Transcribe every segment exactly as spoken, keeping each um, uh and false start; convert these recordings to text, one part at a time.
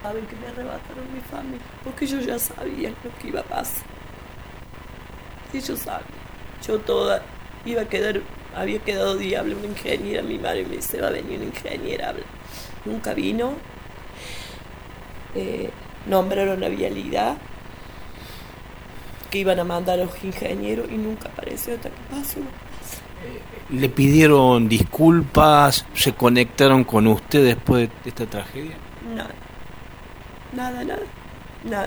saben que me arrebataron mi familia, porque ellos ya sabían lo que iba a pasar. Ellos sabían. Yo toda iba a quedar, había quedado diablo una ingeniera, mi madre me dice, va a venir una ingeniera, habla. Nunca vino. Eh, nombraron a Vialidad, que iban a mandar a los ingenieros y nunca apareció hasta que pasó. ¿Le pidieron disculpas? ¿Se conectaron con usted después de esta tragedia? Nada, nada, nada, nada.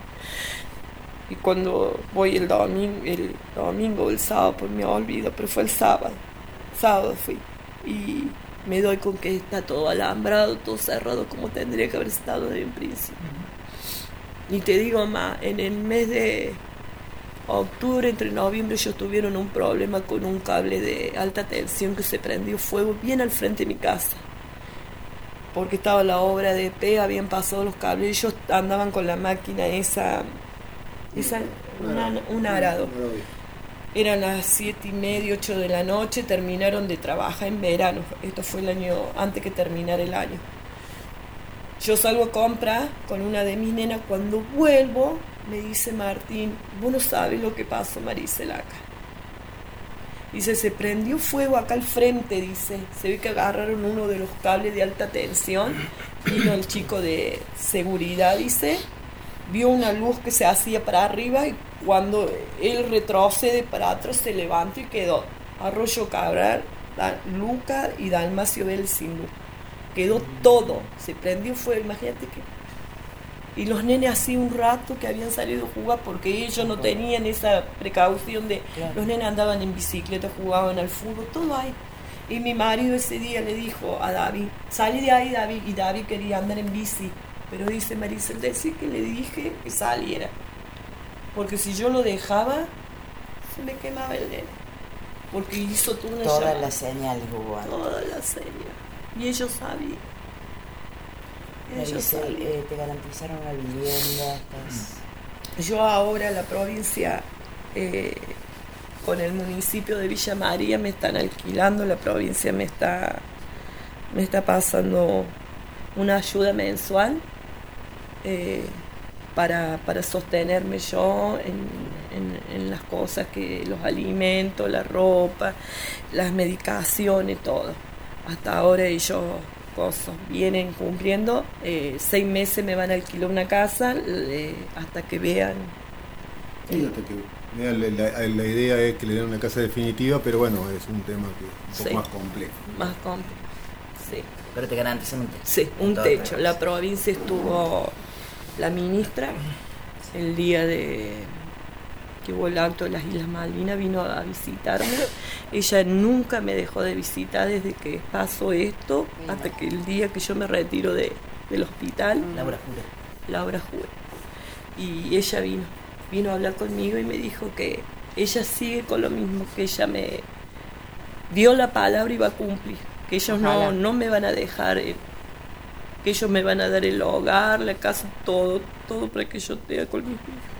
Y cuando voy el domingo, el domingo o el sábado, pues me olvido, pero fue el sábado, sábado fui, y me doy con que está todo alambrado, todo cerrado, como tendría que haber estado desde un principio. Uh-huh. Y te digo más, en el mes de octubre, entre noviembre, ellos tuvieron un problema con un cable de alta tensión que se prendió fuego bien al frente de mi casa. Porque estaba la obra de P, habían pasado los cables, ellos andaban con la máquina esa, esa una, un arado. Eran las siete y media, ocho de la noche, terminaron de trabajar en verano. Esto fue el año antes que terminara el año. Yo salgo a comprar con una de mis nenas. Cuando vuelvo, me dice Martín, vos no sabes lo que pasó, Maricela, acá. Dice, se prendió fuego acá al frente, dice. Se ve que agarraron uno de los cables de alta tensión. Vino el chico de seguridad, dice. Vio una luz que se hacía para arriba y cuando él retrocede para atrás se levanta y quedó Arroyo Cabral, Luca y Dalmacio Belsinú. Quedó todo, se prendió fuego, imagínate que... Y los nenes así un rato que habían salido a jugar porque ellos no tenían esa precaución de... Claro. Los nenes andaban en bicicleta, jugaban al fútbol, todo ahí. Y mi marido ese día le dijo a David, salí de ahí, David, y David quería andar en bici. Pero dice Maricel, decir que le dije que saliera. Porque si yo lo dejaba, se me quemaba el nene. Porque hizo toda una Todas llamada. las señales hubo. Todas las señales. Y ellos sabían. Ellos Maricel, sabían. Eh, te garantizaron una vivienda. Estás... Yo ahora la provincia, eh, con el municipio de Villa María, me están alquilando. La provincia me está, me está pasando una ayuda mensual. Eh, para, para sostenerme yo en, en, en las cosas que los alimentos, la ropa, las medicaciones, todo. Hasta ahora ellos cosas, vienen cumpliendo. Eh, seis meses me van a alquilar una casa eh, hasta que vean. Sí, hasta que vean la, la, la idea es que le den una casa definitiva, pero bueno, es un tema que es un poco sí, más complejo. Más complejo, sí. Pero te garantizan un techo. Sí, un techo. La provincia estuvo, la ministra, el día de que hubo el acto de las Islas Malvinas, vino a visitarme. Ella nunca me dejó de visitar desde que pasó esto hasta que el día que yo me retiro de, del hospital. Laura Jura. Laura Jura. Y ella vino, vino a hablar conmigo y me dijo que ella sigue con lo mismo, que ella me dio la palabra y va a cumplir. Que ellos no, no me van a dejar, eh, que ellos me van a dar el hogar, la casa, todo, todo para que yo esté con mis hijos.